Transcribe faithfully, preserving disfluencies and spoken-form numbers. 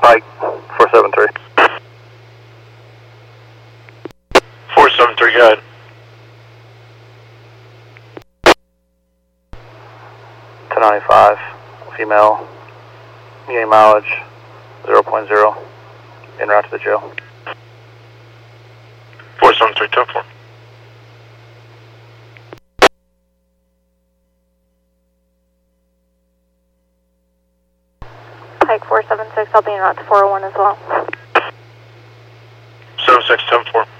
Pike, four seven three. four seven three, go ahead. ten ninety-five, female, median mileage, zero point zero, en route to the jail. four seven three, ten four. Pike four seven six, I'll be en route to four oh one as well. seven six, ten four.